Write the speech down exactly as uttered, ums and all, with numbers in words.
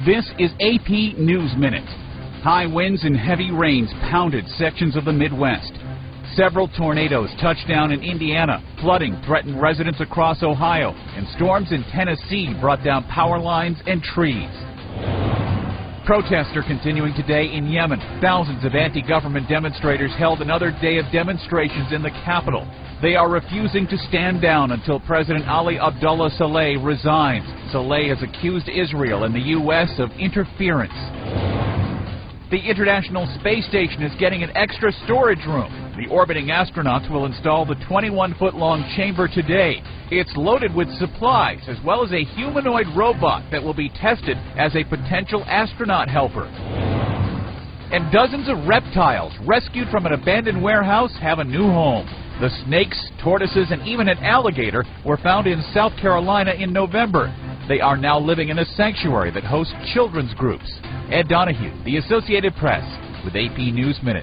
This is A P News Minute. High winds and heavy rains pounded sections of the Midwest. Several tornadoes touched down in Indiana. Flooding threatened residents across Ohio, and storms in Tennessee brought down power lines and trees. Protests are continuing today in Yemen. Thousands of anti-government demonstrators held another day of demonstrations in the capital. They are refusing to stand down until President Ali Abdullah Saleh resigns. Saleh has accused Israel and the U S of interference. The International Space Station is getting an extra storage room. The orbiting astronauts will install the twenty-one foot long chamber today. It's loaded with supplies as well as a humanoid robot that will be tested as a potential astronaut helper. And dozens of reptiles rescued from an abandoned warehouse have a new home. The snakes, tortoises, and even an alligator were found in South Carolina in November. They are now living in a sanctuary that hosts children's groups. Ed Donahue, The Associated Press, with A P News Minute.